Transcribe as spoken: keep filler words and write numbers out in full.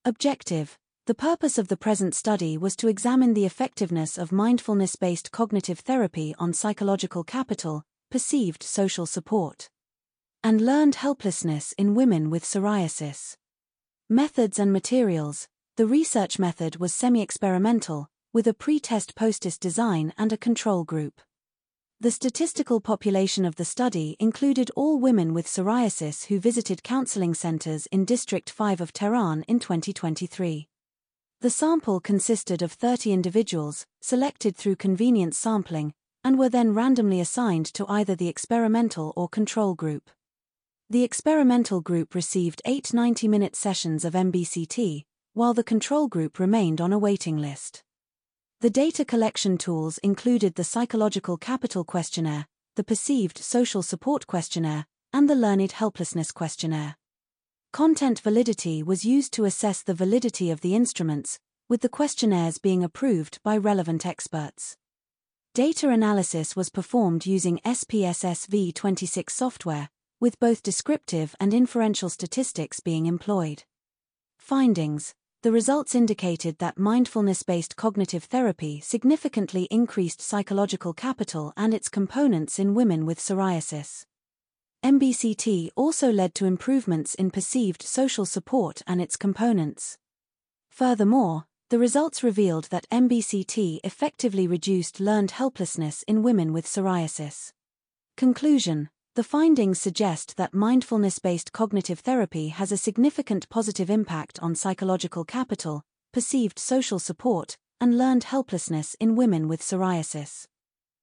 Objective. The purpose of the present study was to examine the effectiveness of mindfulness-based cognitive therapy on psychological capital, perceived social support, and learned helplessness in women with psoriasis. Methods and materials. The research method was semi-experimental, with a pre-test post-test design and a control group. The statistical population of the study included all women with psoriasis who visited counseling centers in District five of Tehran in twenty twenty-three. The sample consisted of thirty individuals, selected through convenience sampling, and were then randomly assigned to either the experimental or control group. The experimental group received eight ninety-minute sessions of M B C T, while the control group remained on a waiting list. The data collection tools included the Psychological Capital Questionnaire, the Perceived Social Support Questionnaire, and the Learned Helplessness Questionnaire. Content validity was used to assess the validity of the instruments, with the questionnaires being approved by relevant experts. Data analysis was performed using S P S S V twenty-six software, with both descriptive and inferential statistics being employed. Findings. The results indicated that mindfulness-based cognitive therapy significantly increased psychological capital and its components in women with psoriasis. M B C T also led to improvements in perceived social support and its components. Furthermore, the results revealed that M B C T effectively reduced learned helplessness in women with psoriasis. Conclusion. The findings suggest that mindfulness-based cognitive therapy has a significant positive impact on psychological capital, perceived social support, and learned helplessness in women with psoriasis.